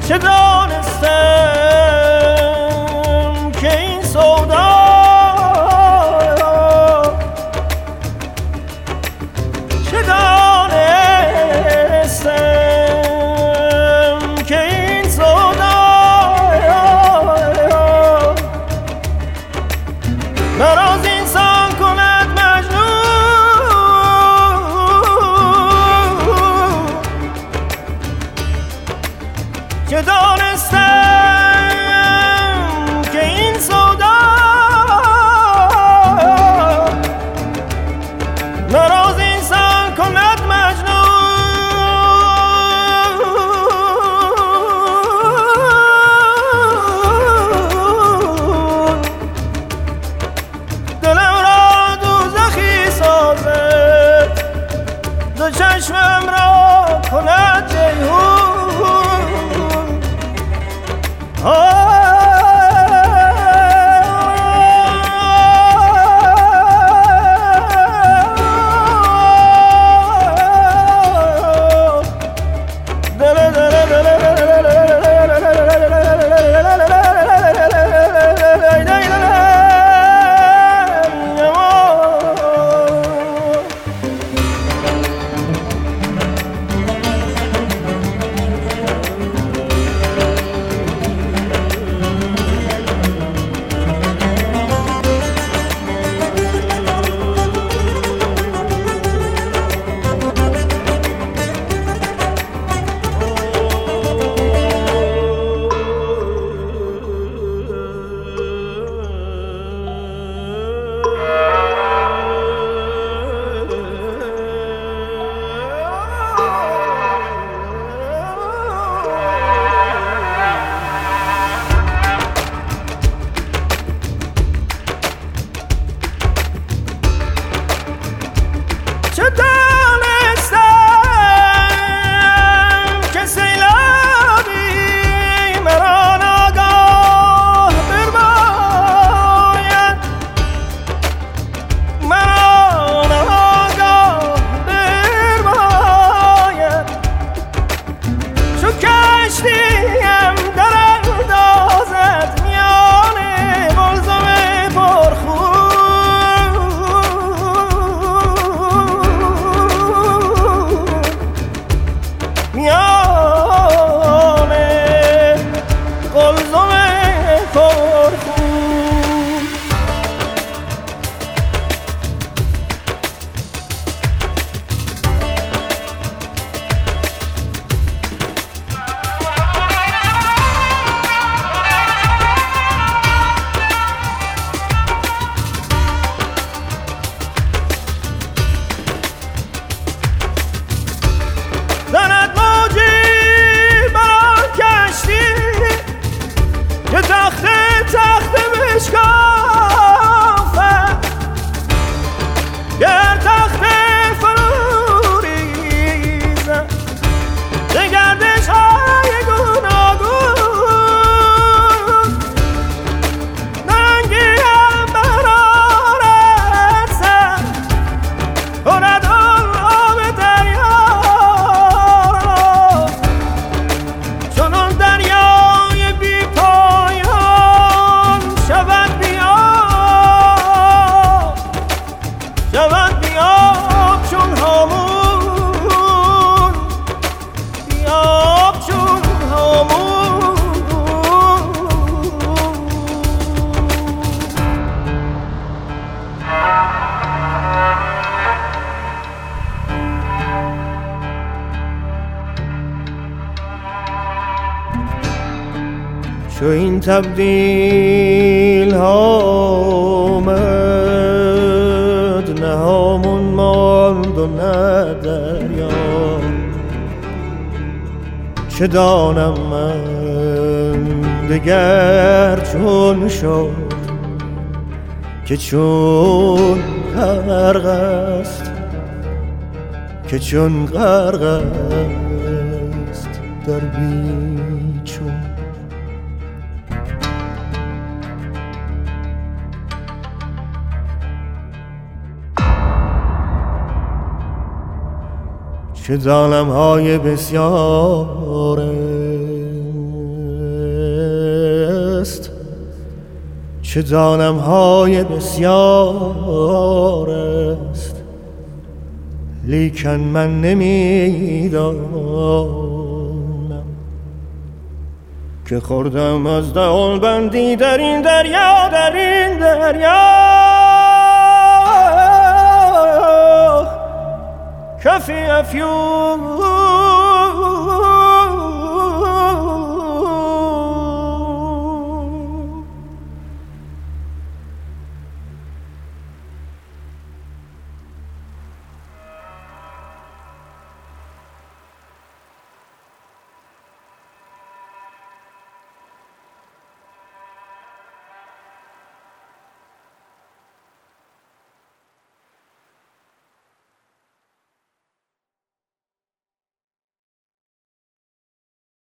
چه دانستم که این سودا چه دانستم که این سودا مرا از انسان کند مجنون چه دانستم که این سودا مرا از انسان کند مجنون دلم را دوزخی سازد دو چشمم را کند جیهون چه دانستم که سیلابی مرا ناگاه برباید مرا ناگاه برباید چو کشتیم در اندازد میان قلزم پرخون زند موجی بران کشتی که تخته بشکافد گر تخته فرو ریزد ز گردش های گوناگون ننگی هم برآرد سر کند آب دریا شود بیاب چون هامون بیاب چون هامون چو این تبدیل آمد نه هامون ماند و نه دریا چه دانم من دگر چون شد که چون غرق است که چون غرق است در بیچون چه ظالم‌های بسیاره چه دانم های بسیار است، لیکن من نمیدانم که خوردم از دهان بندی در این دریا، در این دریا. کفی افیون